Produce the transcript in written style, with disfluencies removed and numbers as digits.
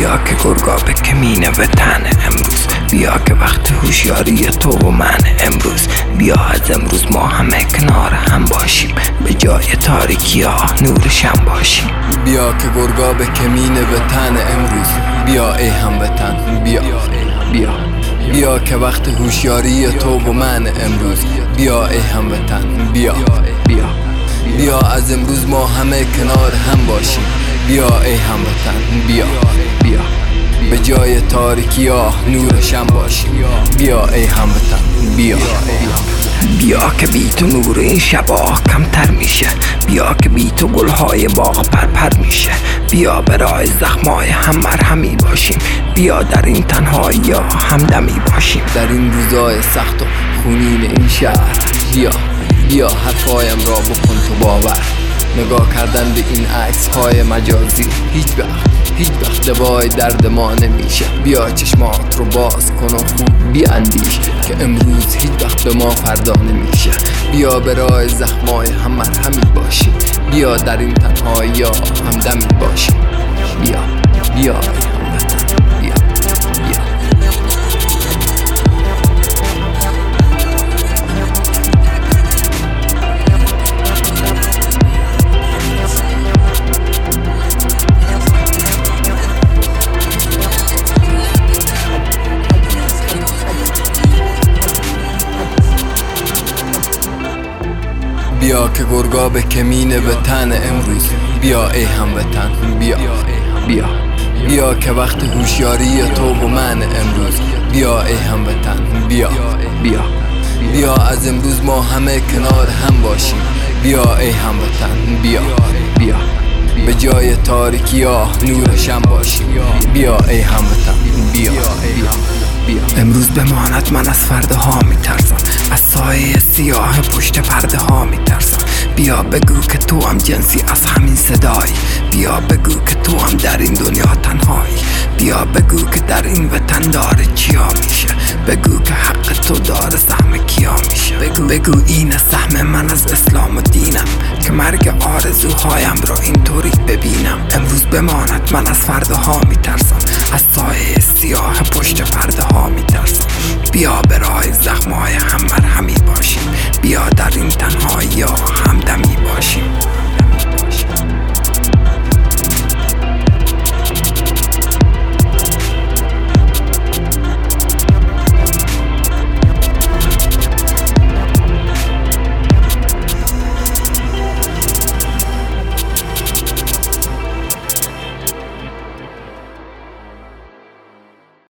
بیا که گرگاب کمین وطن امروز، بیا که وقت هوشیاری تو و من امروز. بیا از امروز ما همه کنار هم باشیم، به جای تاریکی ها نور شم باشیم. بیا که گرگاب کمین وطن امروز، بیا ای هموطن بیا بیا بیا که وقت هوشیاری تو و من امروز. بیا ای هموطن بیا بیا بیا از امروز ما همه کنار هم باشیم. بیا ای هموطن بیا بیا به جای تاریکی ها نور شم باشیم. بیا ای هموطن بیا بیا که بی تو نور این شبا کمتر میشه، بیا که بی تو گلهای باغ پرپر میشه. بیا برای زخمای هم مرهمی باشیم، بیا در این تنهایی ها همدمی باشیم. در این روزای سخت و خونین این شهر بیا بیا حرفایم را بکن تو باور. نگاه کردن به این عکس های مجازی هیچ وقت دوای درد ما نمیشه. بیا چشمات رو باز کن و خوب بیاندیش که امروز هیچ وقت به ما فردا نمیشه. بیا برای زخمای هم مرهمی باشیم، بیا در این تنهایی ها همدمی باشیم. بیا بیا ای هموطن بیا بیا بیا که گرگاب کمین وطن امروز، بیا ای هموطن بیا بیا بیا که وقت هوشیاری تو و من امروز. بیا ای هموطن بیا بیا بیا از امروز ما همه کنار هم باشیم. بیا ای هموطن بیا بیا به جای تاریکی ها نور شم باشیم. بیا ای هموطن بیا بیا امروز بماند من از فرداها میترسم، از سایه سیاه پشت پرده ها میترسم. بیا بگو که تو هم جنسی از همین صدایی، بیا بگو که تو هم در این دنیا تنهایی. بیا بگو که در این وطن داره چیا میشه، بگو که حق تو داره سهم کیا میشه. بگو این سهم من از اسلام و دینم، که مرگ آرزوهایم را اینطوری ببینم. امروز بماند من از فرداها میترسم، از سایه سیاه پشت پرده ها میترسم. بیا برای زخمهای هم مرهمی باشیم، بیا در این تنهایی ها